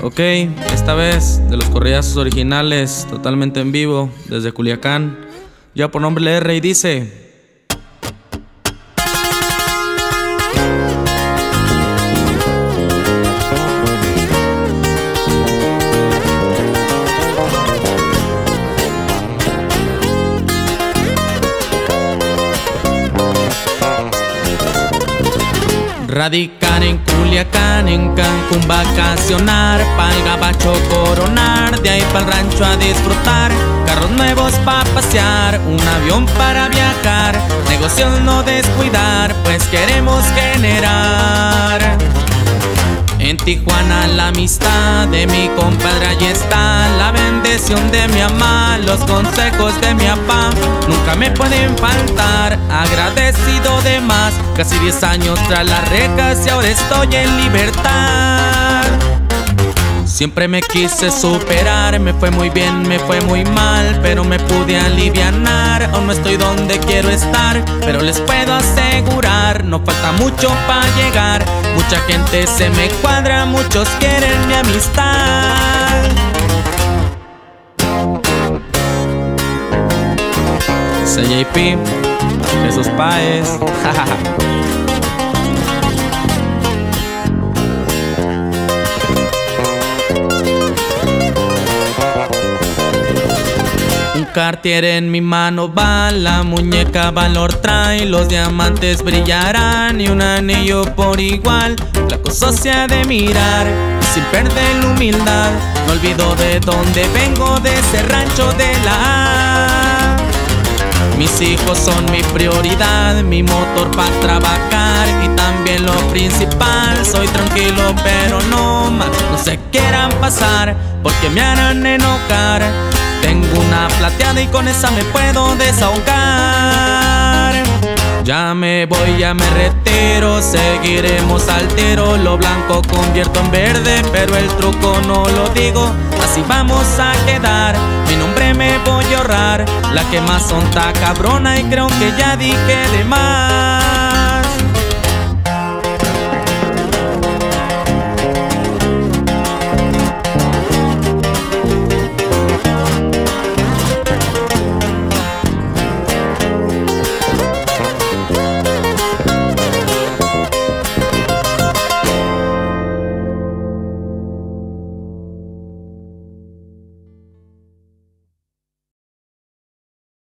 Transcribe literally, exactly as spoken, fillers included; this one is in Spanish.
Ok, esta vez de los corridazos originales, totalmente en vivo, desde Culiacán. Ya por nombre R y dice: radicar en Culiacán, en Cancún vacacionar, pa'l gabacho coronar, de ahí pa'l rancho a disfrutar, carros nuevos pa' pasear, un avión para viajar, negocios no descuidar, pues queremos generar. En Tijuana la amistad de mi compadre, allí está la bendición de mi mamá, los consejos de mi papá nunca me pueden faltar, agradecido de más, casi diez años tras las rejas y ahora estoy en libertad. Siempre me quise superar, me fue muy bien, me fue muy mal, pero me pude alivianar. Aún no estoy donde quiero estar, pero les puedo asegurar, no falta mucho para llegar. Mucha gente se me cuadra, muchos quieren mi amistad. C J P, Jesús Páez. Un Cartier en mi mano va, la muñeca valor trae, los diamantes brillarán y un anillo por igual. La cosa se ha de mirar sin perder la humildad, no olvido de dónde vengo, de ese rancho de la A. Mis hijos son mi prioridad, mi motor para trabajar y también lo principal. Soy tranquilo pero no más, no se quieran pasar porque me harán enojar. Tengo una plateada y con esa me puedo desahogar. Ya me voy, ya me retiro, seguiremos al tiro. Lo blanco convierto en verde, pero el truco no lo digo, así vamos a quedar. Mi nombre me voy a ahorrar, la que más sonta cabrona y creo que ya dije de más.